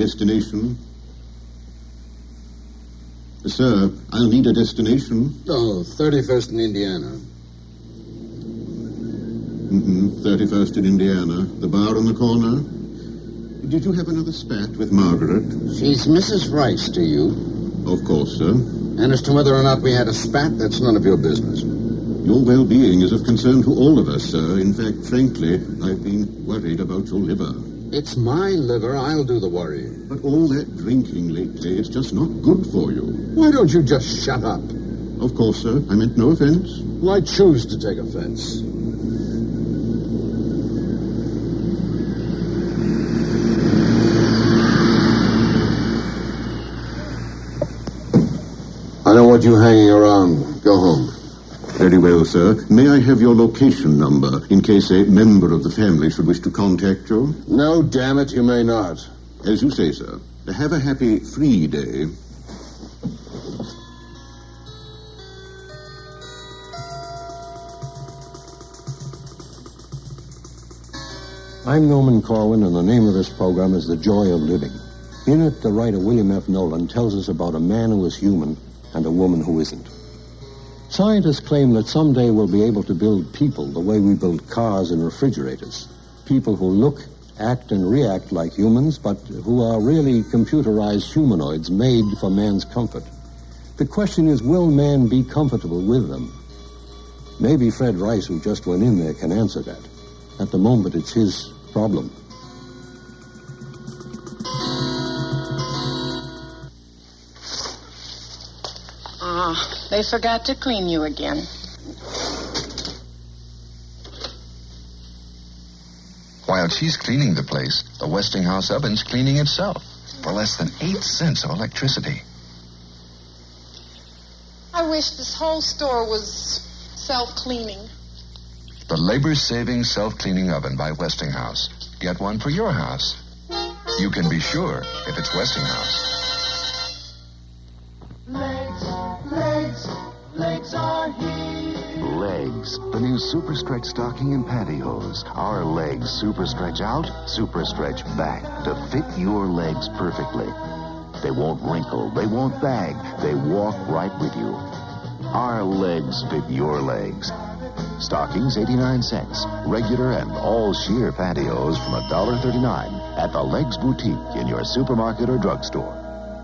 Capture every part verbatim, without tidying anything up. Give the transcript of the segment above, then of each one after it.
destination. Sir, I'll need a destination. Oh, thirty-first in Indiana. Mm-hmm, thirty-first in Indiana. The bar on the corner. Did you have another spat with Margaret? She's Missus Rice to you. Of course, sir. And as to whether or not we had a spat, that's none of your business. Your well-being is of concern to all of us, sir. In fact, frankly, I've been worried about your liver. It's my liver. I'll do the worrying. But all that drinking lately, it's just not good for you. Why don't you just shut up? Of course, sir. I meant no offense. Well, I choose to take offense. I don't want you hanging around. Go home. Very well, sir. May I have your location number in case a member of the family should wish to contact you? No, damn it, you may not. As you say, sir. Have a happy free day. I'm Norman Corwin, and the name of this program is The Joy of Living. In it, the writer William F. Nolan tells us about a man who is human and a woman who isn't. Scientists claim that someday we'll be able to build people the way we build cars and refrigerators. People who look, act, and react like humans, but who are really computerized humanoids made for man's comfort. The question is, will man be comfortable with them? Maybe Fred Rice, who just went in there, can answer that. At the moment, it's his problem. Ah, they forgot to clean you again. While she's cleaning the place, the Westinghouse oven's cleaning itself for less than eight cents of electricity. I wish this whole store was self-cleaning. The labor-saving self-cleaning oven by Westinghouse. Get one for your house. You can be sure if it's Westinghouse. Legs, legs, legs are here. Legs, the new Super Stretch stocking and pantyhose. Our legs super stretch out, super stretch back to fit your legs perfectly. They won't wrinkle, they won't bag, they walk right with you. Our legs fit your legs. Stockings, eighty-nine cents. Regular and all sheer pantyhose from one dollar thirty-nine at the Legs Boutique in your supermarket or drugstore.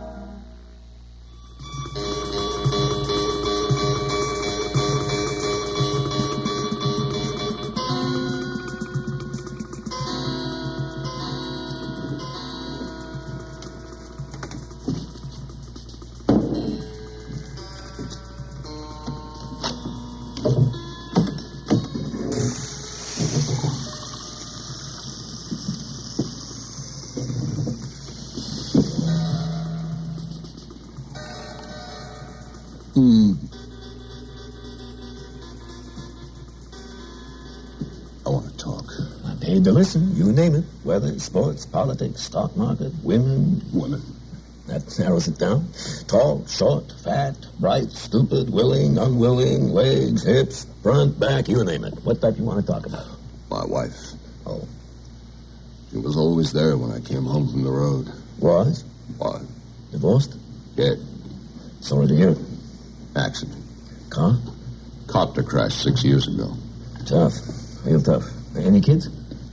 To listen, you name it, weather, sports, politics, stock market, women. Women. That narrows it down. Tall, short, fat, bright, stupid, willing, unwilling, legs, hips, front, back, you name it. What type you want to talk about? My wife. Oh. She was always there when I came home from the road. Was? Was. Divorced? Dead. Sorry to hear it. Accident. Car? Copter crash six years ago. Tough. Real tough. Any kids?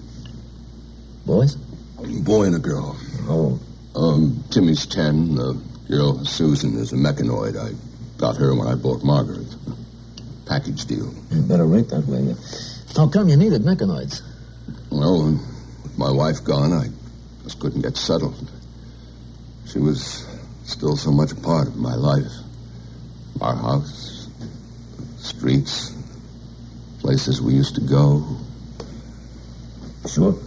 Boys? A boy and a girl. Oh. Um, Timmy's ten. The girl, Susan, is a mechanoid. I got her when I bought Margaret. Package deal. You better rate that way. How come you needed mechanoids? Well, with my wife gone, I just couldn't get settled. She was still so much a part of my life. Our house, streets, places we used to go. Sure.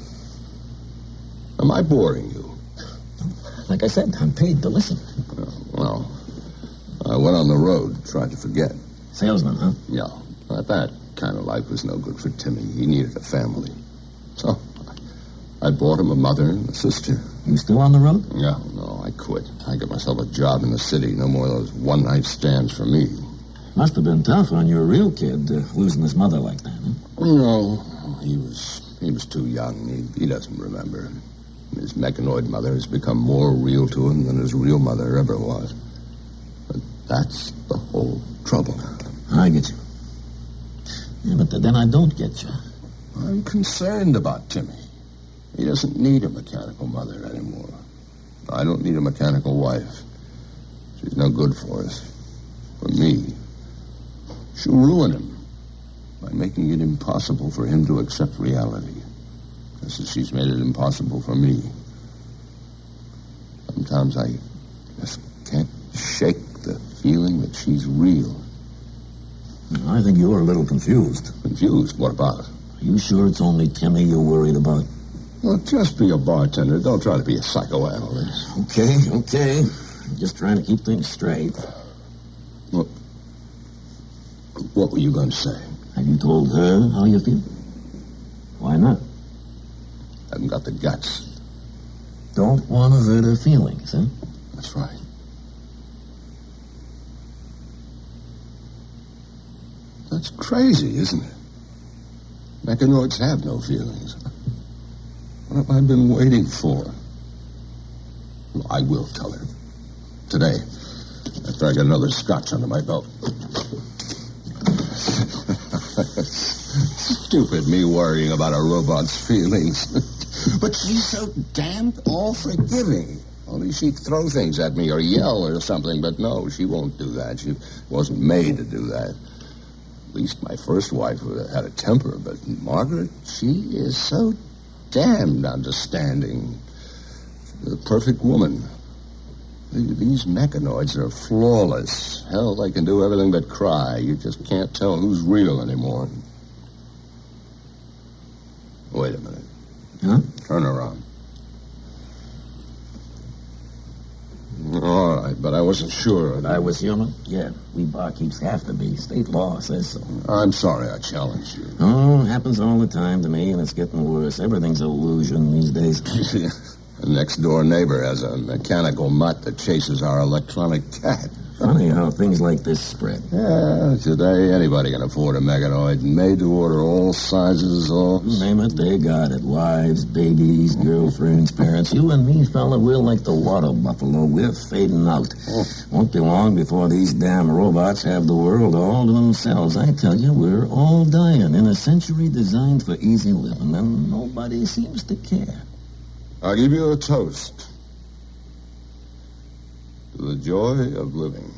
Am I boring you? Like I said, I'm paid to listen. Oh, well, I went on the road, tried to forget. Salesman, huh? Yeah. But that kind of life was no good for Timmy. He needed a family. So, I, I bought him a mother and a sister. You still on the road? Yeah, no, I quit. I got myself a job in the city. No more of those one-night stands for me. Must have been tough on your real kid, uh, losing his mother like that, huh? No, he was he was too young. He, he doesn't remember. His mechanoid mother has become more real to him than his real mother ever was. But that's the whole trouble. I get you. Yeah, but then I don't get you. I'm concerned about Timmy. He doesn't need a mechanical mother anymore. I don't need a mechanical wife. She's no good for us. For me. She'll ruin him by making it impossible for him to accept reality. Just as she's made it impossible for me. Sometimes I just can't shake the feeling that she's real. I think you're a little confused. Confused? What about? Are you sure it's only Timmy you're worried about? Well, just be a bartender. Don't try to be a psychoanalyst. Okay, okay. I'm just trying to keep things straight. What, what were you going to say? Have you told her how you feel? Why not? I haven't got the guts. Don't want to hurt her feelings, huh? That's right. That's crazy, isn't it? Mechanoids have no feelings. What have I been waiting for? Well, I will tell her. Today, after I get another scotch under my belt. Stupid me worrying about a robot's feelings. But she's so damned all-forgiving. Only she'd throw things at me or yell or something, but no, she won't do that. She wasn't made to do that. At least my first wife had a temper, but Margaret, she is so damned understanding. She's the perfect woman. These mechanoids are flawless. Hell, they can do everything but cry. You just can't tell who's real anymore. Wait a minute. Huh? Turn around. All right, but I wasn't sure. I was human? Yeah, we barkeeps have to be. State law says so. I'm sorry I challenged you. Oh, happens all the time to me, and it's getting worse. Everything's illusion these days. The next-door neighbor has a mechanical mutt that chases our electronic cat. Funny how things like this spread. Yeah, today anybody can afford a mechanoid, made to order all sizes, all... Name it, they got it. Wives, babies, girlfriends, parents. You and me, fella, we're like the water buffalo. We're fading out. Oh. Won't be long before these damn robots have the world all to themselves. I tell you, we're all dying in a century designed for easy living, and nobody seems to care. I'll give you a toast. To the joy of living.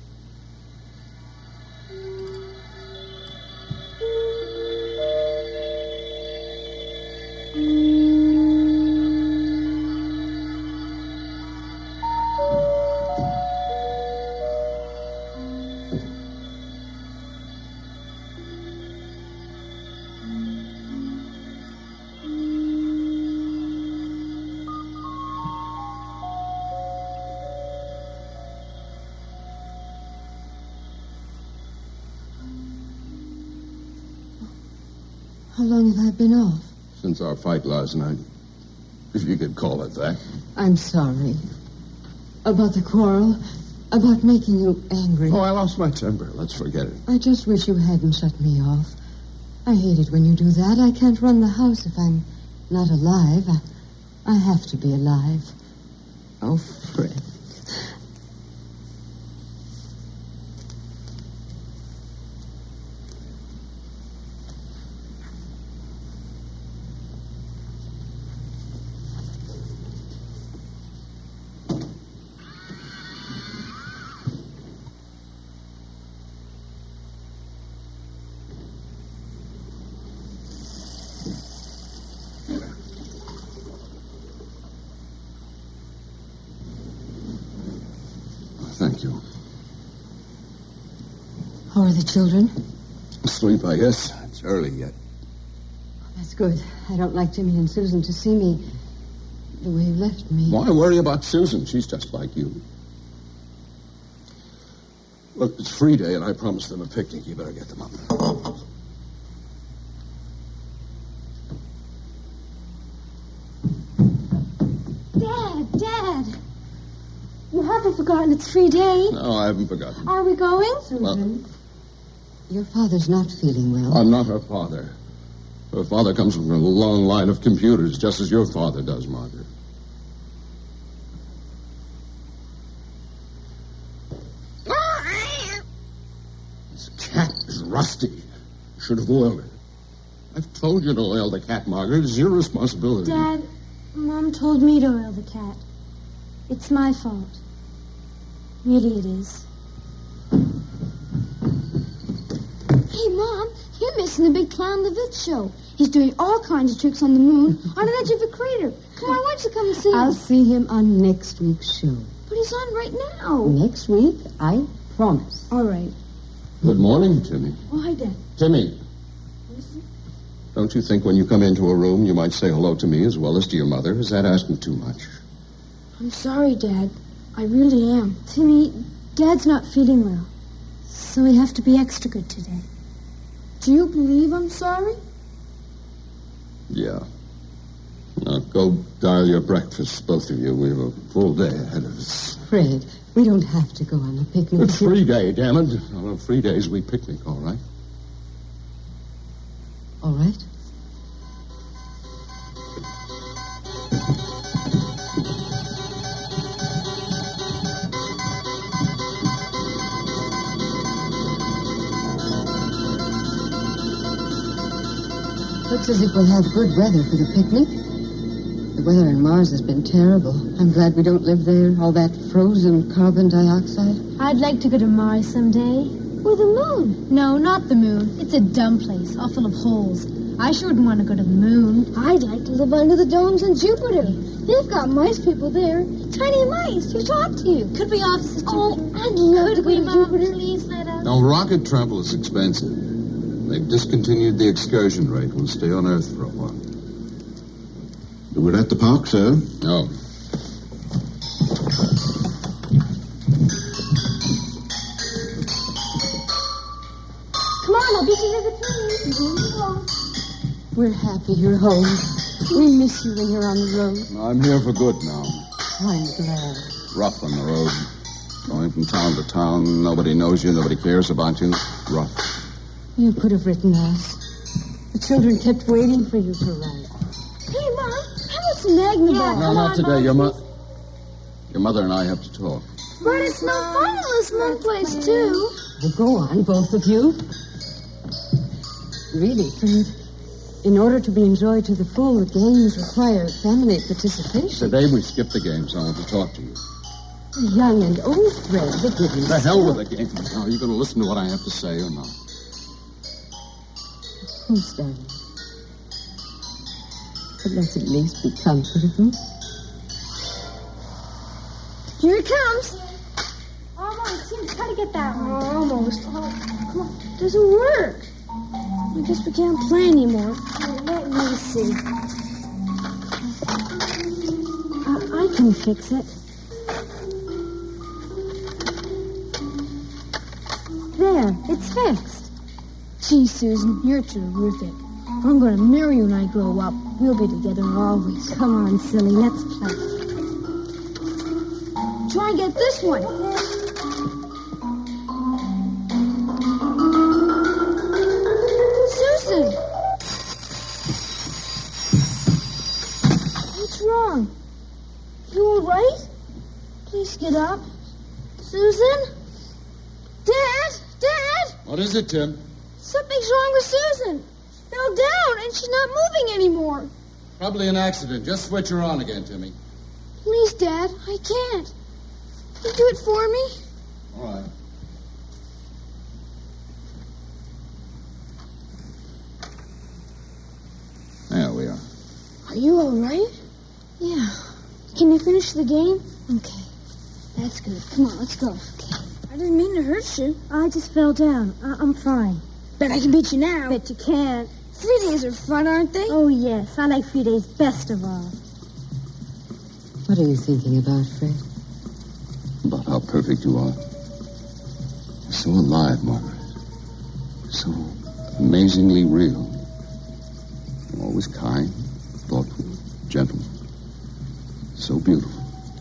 How long have I been off? Since our fight last night. If you could call it that. I'm sorry. About the quarrel. About making you angry. Oh, I lost my temper. Let's forget it. I just wish you hadn't shut me off. I hate it when you do that. I can't run the house if I'm not alive. I, I have to be alive. Oh, Fred. Thank you. How are the children? Asleep, I guess. It's early yet. That's good. I don't like Jimmy and Susan to see me the way you left me. Why worry about Susan? She's just like you. Look, it's free day, and I promised them a picnic. You better get them up. Dad, Dad. You haven't forgotten it's free day. No, I haven't forgotten. Are we going? Susan. Well, your father's not feeling well. I'm not her father. Her father comes from a long line of computers, just as your father does, Margaret. rusty. You should have oiled it. I've told you to oil the cat, Margaret. It's your responsibility. Dad, Mom told me to oil the cat. It's my fault. Really it is. Hey, Mom, you're missing the big clown Levitz show. He's doing all kinds of tricks on the moon on the edge of the crater. Come on, why don't you come and see him? I'll see him on next week's show. But he's on right now. Next week, I promise. All right. Good morning, Timmy. Oh, hi, Dad. Timmy. Don't you think when you come into a room you might say hello to me as well as to your mother? Is that asking too much? I'm sorry, Dad. I really am. Timmy, Dad's not feeling well, so we have to be extra good today. Do you believe I'm sorry? Yeah. Now, go dial your breakfast, both of you. We have a full day ahead of us. Fred, we don't have to go on a picnic. It's free day, damn it. On free days, we picnic, all right? All right. Looks as if we'll have good weather for the picnic. The weather on Mars has been terrible. I'm glad we don't live there. All that frozen carbon dioxide. I'd like to go to Mars someday. Or the moon. No, not the moon. It's a dumb place, all full of holes. I sure wouldn't want to go to the moon. I'd like to live under the domes on Jupiter. They've got mice people there. Tiny mice who talk to you. Could we opposite Oh, Jupiter? I'd love Could to go we, to Mom? Jupiter. Please let us. Now, rocket travel is expensive. They've discontinued the excursion rate. We'll stay on Earth for a while. We're at the park, sir. No. Come on, I'll beat you to the plane. We're happy you're home. We miss you when you're on the road. I'm here for good now. I'm glad. Rough on the road. Going from town to town. Nobody knows you. Nobody cares about you. Rough. You could have written us. The children kept waiting for you to write. Hey, Mom, how about some Magna Bar? No, not today. Your, mo- your mother and I have to talk. But it's no fun in this moon place, too. Well, go on, both of you. Really, Fred, in order to be enjoyed to the full, the games require family participation. Today we skipped the games. I want to talk to you. Young and old, Fred, the goodness. The hell with the games. Now, are you going to listen to what I have to say or not? Of course, darling. But let's at least be comfortable. Here it comes. Almost. Seems got to get that one. Oh, almost. Oh, come on. It doesn't work. I guess we can't play anymore. Let me see. Uh, I can fix it. There, it's fixed. Gee, Susan, you're terrific. I'm going to marry you when I grow up. We'll be together always. Come on, silly, let's play. Try and get this one. Susan! What's wrong? You all right? Please get up. Susan? Dad? Dad? What is it, Tim? Something's wrong with Susan. She fell down and she's not moving anymore. Probably an accident. Just switch her on again, Timmy. Please, Dad, I can't. Can you do it for me? All right. There we are. Are you all right? Yeah. Can you finish the game? Okay. That's good. Come on, let's go. Okay. I didn't mean to hurt you. I just fell down. I- I'm fine. Bet I can beat you now. Bet you can't. Three days are fun, aren't they? Oh, yes. I like three days best of all. What are you thinking about, Fred? About how perfect you are. You're so alive, Margaret. So amazingly real. You're always kind, thoughtful, gentle. So beautiful.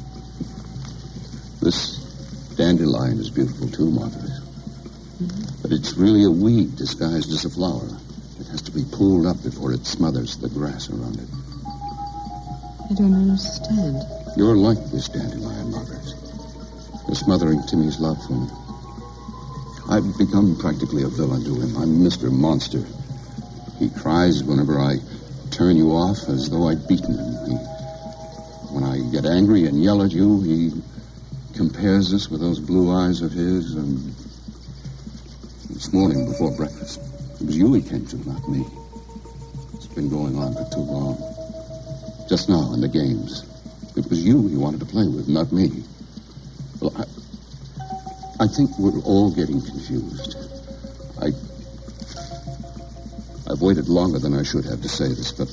This dandelion is beautiful, too, Margaret. Mm-hmm. But it's really a weed disguised as a flower. It has to be pulled up before it smothers the grass around it. I don't understand. You're like this dandelion, Margaret. You're smothering Timmy's love for me. I've become practically a villain to him. I'm Mister Monster. He cries whenever I turn you off as though I'd beaten him. He, when I get angry and yell at you, he compares us with those blue eyes of his. And this morning before breakfast, it was you he came to, not me. It's been going on for too long. Just now in the games, it was you he wanted to play with, not me. Well, I, I think we're all getting confused. I, I've waited longer than I should have to say this, but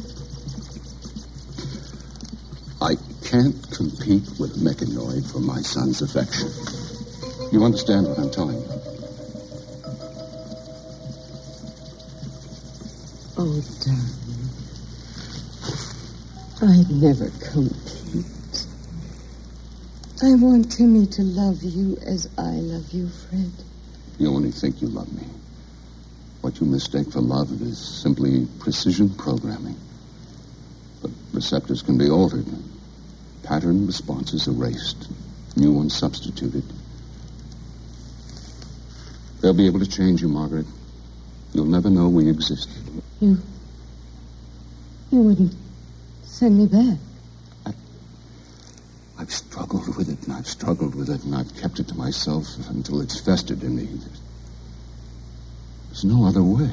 I can't compete with Mechanoid for my son's affection. You understand what I'm telling you? Oh, darling. I'd never compete. I want Timmy to love you as I love you, Fred. You only think you love me. What you mistake for love is simply precision programming. But receptors can be altered. Pattern responses erased. New ones substituted. They'll be able to change you, Margaret. You'll never know we existed. You... You wouldn't send me back? I, I've struggled with it, and I've struggled with it, and I've kept it to myself until it's festered in me. There's no other way.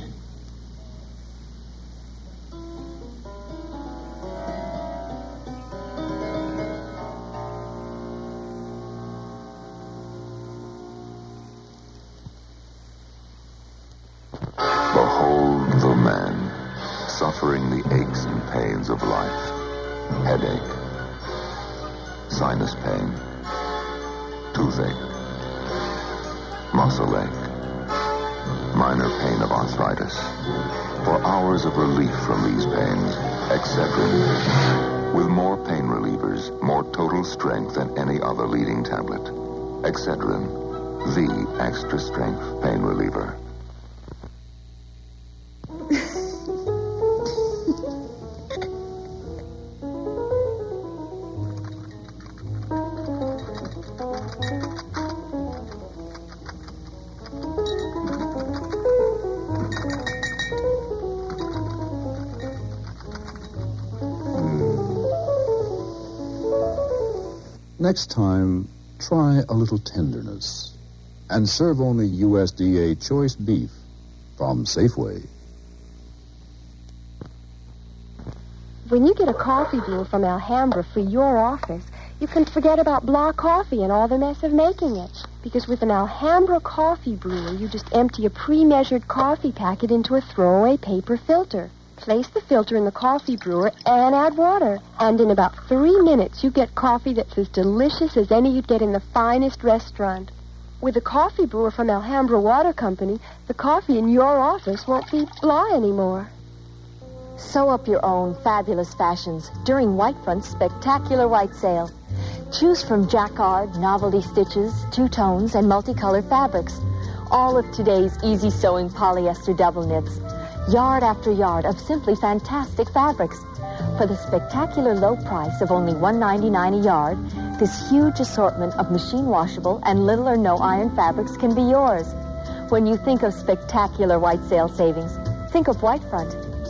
Behold the man suffering the aches and pains of life. Headache, sinus pain, toothache, muscle ache, minor pain of arthritis. For hours of relief from these pains, Excedrin. With more pain relievers, more total strength than any other leading tablet. Excedrin, the extra strength pain reliever. Next time, try a little tenderness and serve only U S D A choice beef from Safeway. When you get a coffee brewer from Alhambra for your office, you can forget about Blah Coffee and all the mess of making it. Because with an Alhambra coffee brewer, you just empty a pre-measured coffee packet into a throwaway paper filter. Place the filter in the coffee brewer and add water. And in about three minutes, you get coffee that's as delicious as any you'd get in the finest restaurant. With a coffee brewer from Alhambra Water Company, the coffee in your office won't be blah anymore. Sew up your own fabulous fashions during Whitefront's spectacular white sale. Choose from jacquard, novelty stitches, two-tones, and multicolored fabrics. All of today's easy-sewing polyester double knits. Yard after yard of simply fantastic fabrics. For the spectacular low price of only one ninety-nine a yard, this huge assortment of machine-washable and little or no iron fabrics can be yours. When you think of spectacular white sale savings, think of Whitefront.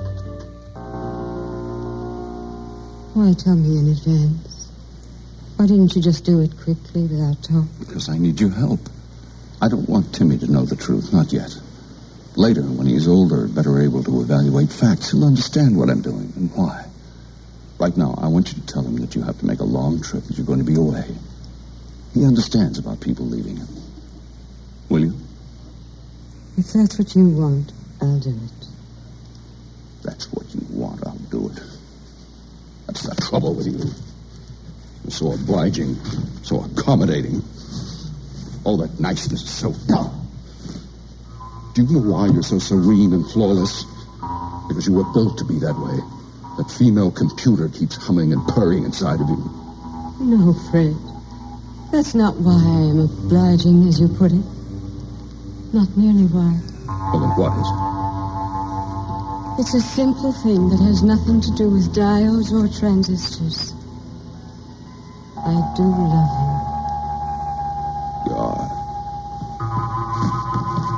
Why tell me in advance? Why didn't you just do it quickly without talk? Because I need your help. I don't want Timmy to know the truth, not yet. Later, when he's older, better able to evaluate facts, he'll understand what I'm doing and why. Right now, I want you to tell him that you have to make a long trip, that you're going to be away. He understands about people leaving him. Will you? If that's what you want, I'll do it. That's what you want, I'll do it. That's the trouble with you. You're so obliging, so accommodating. All that niceness is so dumb. Do you know why you're so serene and flawless? Because you were built to be that way. That female computer keeps humming and purring inside of you. No, Fred. That's not why I am obliging, as you put it. Not nearly why. Well, then what is it? It's a simple thing that has nothing to do with diodes or transistors. I do love you. God.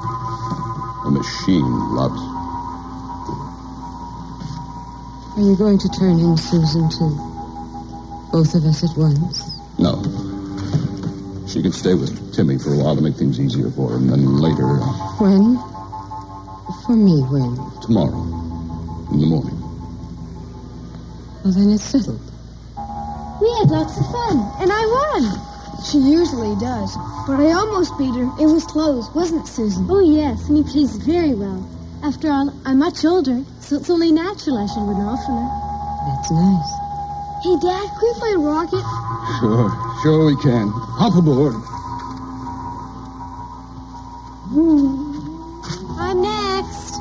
machine loves. Are you going to turn in Susan, too? Both of us at once? No. She can stay with Timmy for a while to make things easier for him, then later... Uh, when? For me, when? Tomorrow. In the morning. Well, then it's settled. We had lots of fun, and I won. She usually does, but I almost beat her. It was close, wasn't it, Susan? Oh, yes, and he plays very well. After all, I'm much older, so it's only natural I should win oftener. That's nice. Hey, Dad, can we play rocket? Sure, sure we can. Hop aboard. I'm next.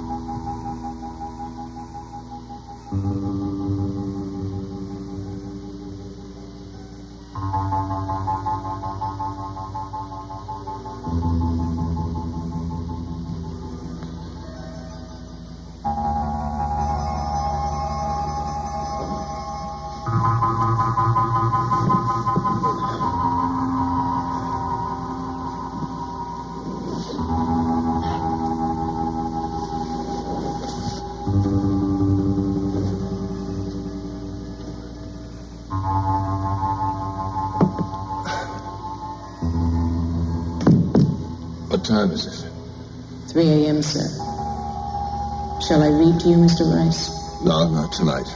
What time is it? three a.m., sir. Shall I read to you, Mister Rice? No, not tonight.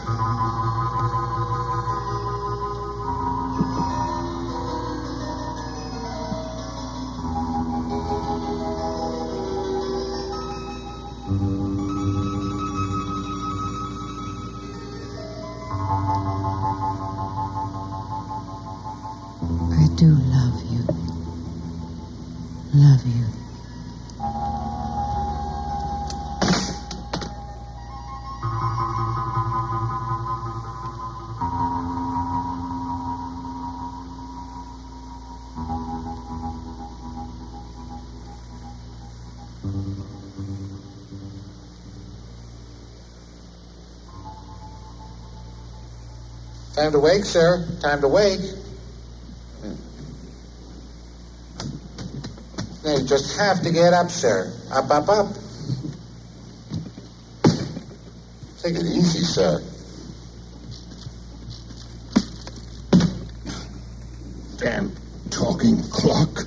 I do love you. Love you. Time to wake, sir. Time to wake. Now you just have to get up, sir. Up, up, up. Take it easy, sir. Damn talking clock.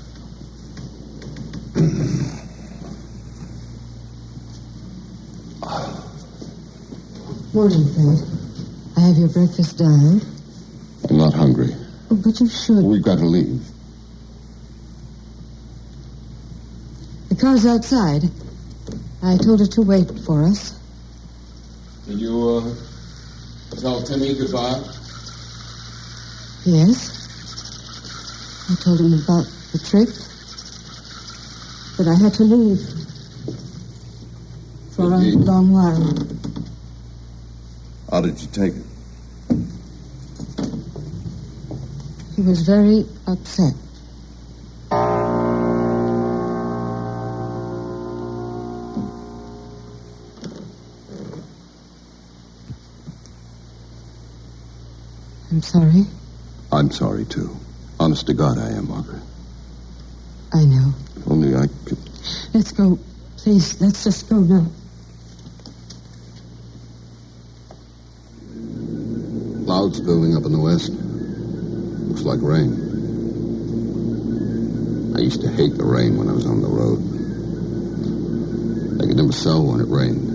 Morning, Fred. I have your breakfast done. I'm not hungry. Oh, but you should. We've got to leave. The car's outside. I told her to wait for us. Did you, uh, tell Timmy goodbye? Yes. I told him about the trip. But I had to leave. For a long while. How did you take it? He was very upset. I'm sorry. I'm sorry, too. Honest to God, I am, Margaret. I know. If only I could... Let's go. Please, let's just go now. Clouds building up in the west. Looks like rain. I used to hate the rain when I was on the road. I could never sew when it rained.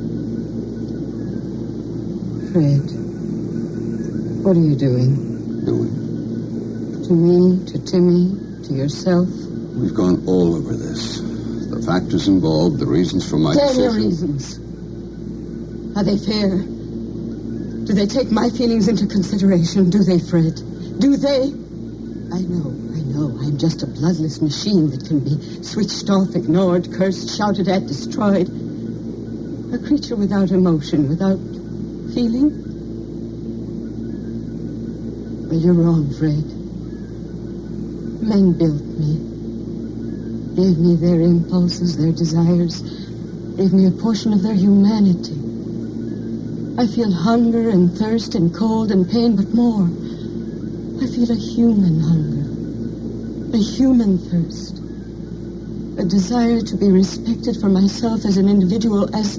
Fred, what are you doing? Doing? To me, to Timmy, to yourself? We've gone all over this. The factors involved, the reasons for my Tell decision. your reasons. Are they fair? Do they take my feelings into consideration? Do they, Fred? Do they? I know, I know. I'm just a bloodless machine that can be switched off, ignored, cursed, shouted at, destroyed. A creature without emotion, without feeling. Well, you're wrong, Fred. Men built me. Gave me their impulses, their desires. Gave me a portion of their humanity. I feel hunger and thirst and cold and pain, but more. I feel a human hunger. A human thirst. A desire to be respected for myself as an individual as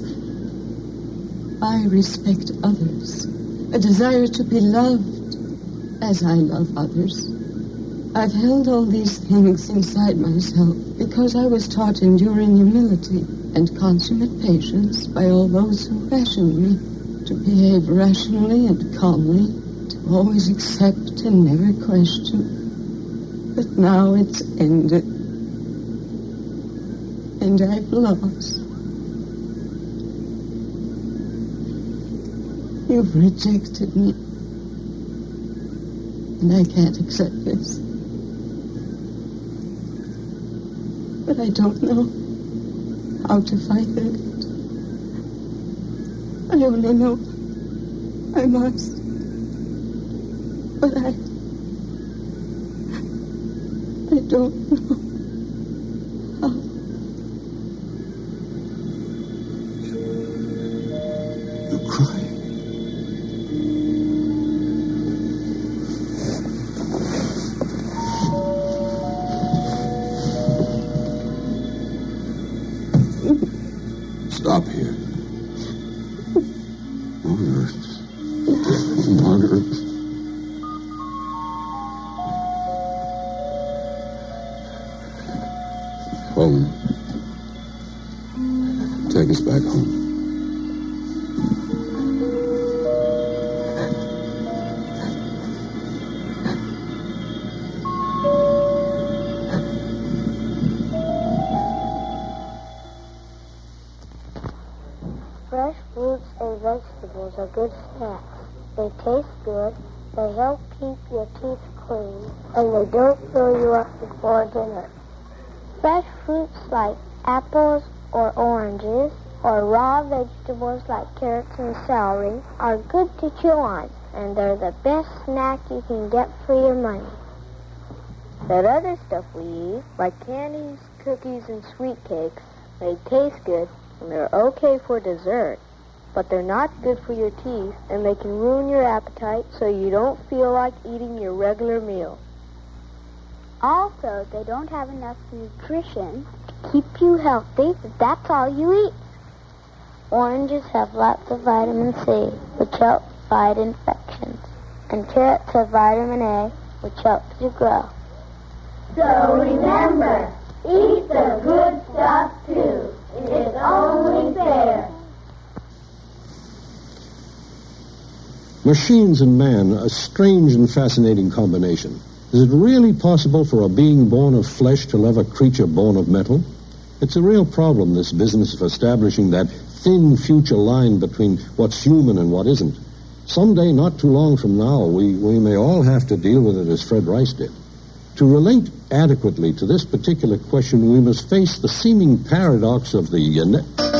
I respect others. A desire to be loved as I love others. I've held all these things inside myself because I was taught enduring humility and consummate patience by all those who fashioned me to behave rationally and calmly, to always accept and never question. But now it's ended. And I've lost. You've rejected me. And I can't accept this. But I don't know how to fight it. I only know I must. But I... I don't know how. You're crying. Stop here. Margaret. Margaret. Home. Take us back home. Fresh fruits and vegetables are good snacks. They taste good, they help keep your teeth clean, and they don't fill you up before dinner. Fresh fruits like apples or oranges, or raw vegetables like carrots and celery, are good to chew on, and they're the best snack you can get for your money. That other stuff we eat, like candies, cookies, and sweet cakes, they taste good, and they're okay for dessert, but they're not good for your teeth, and they can ruin your appetite so you don't feel like eating your regular meal. Also, they don't have enough nutrition to keep you healthy if that's all you eat. Oranges have lots of vitamin C, which helps fight infections, and carrots have vitamin A, which helps you grow. So remember, eat the good stuff too. It's only fair. Machines and man, a strange and fascinating combination. Is it really possible for a being born of flesh to love a creature born of metal? It's a real problem, this business of establishing that thin future line between what's human and what isn't. Someday, not too long from now, we, we may all have to deal with it as Fred Rice did. To relate adequately to this particular question, we must face the seeming paradox of the... Uh,